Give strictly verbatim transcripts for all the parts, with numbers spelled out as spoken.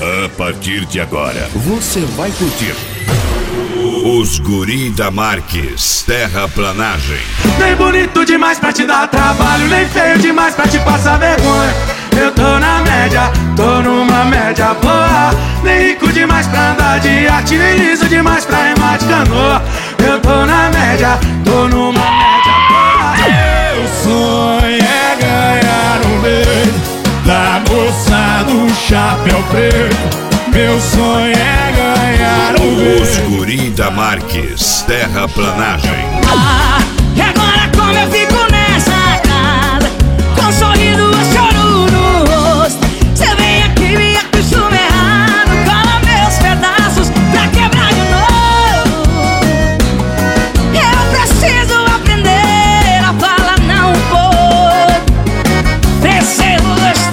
A partir de agora, você vai curtir Os Guri da Marques, Terraplanagem. Nem bonito demais pra te dar trabalho, nem feio demais pra te passar vergonha. Eu tô na média, tô numa média boa. Nem rico demais pra andar de arte, nem liso demais pra remar de canoa. Eu tô na média, tô numa média boa. Meu sonho é ganhar um beijo da moça do chapéu preto. Meu sonho é ganhar um beijo. Os Guri da Marques, Terraplanagem. Ah, e agora como eu fico nessa casa, com um sorriso a choro no rosto. Cê vem aqui, me acostuma errado, cola meus pedaços pra quebrar de novo. Eu preciso aprender a falar não um pouco. Preciso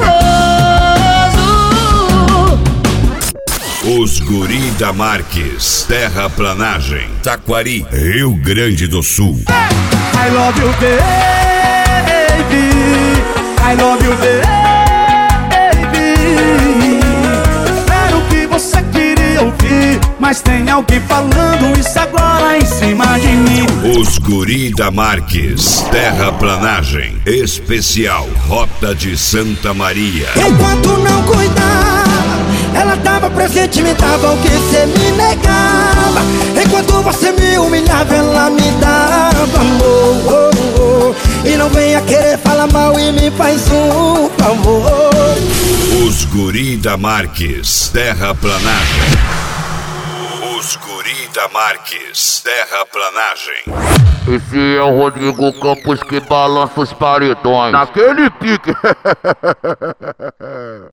gostoso. Os Guri da Marques, Terraplanagem. Taquari, Rio Grande do Sul. I love you, baby. I love you, baby. Era o que você queria ouvir, mas tem alguém falando isso agora em cima de mim. Os Guri da Marques, Terraplanagem. Especial Rota de Santa Maria. Enquanto não cuidava, ela tava presente, me dava o que cê me negava. Enquanto você me humilhava, ela me dava amor, oh, oh. E não venha querer falar mal e me faz um favor. Os Guri da Marques, Terraplanagem. Os Guri da Marques, Terraplanagem. Esse é o Rodrigo Campos que balança os paredões naquele pique.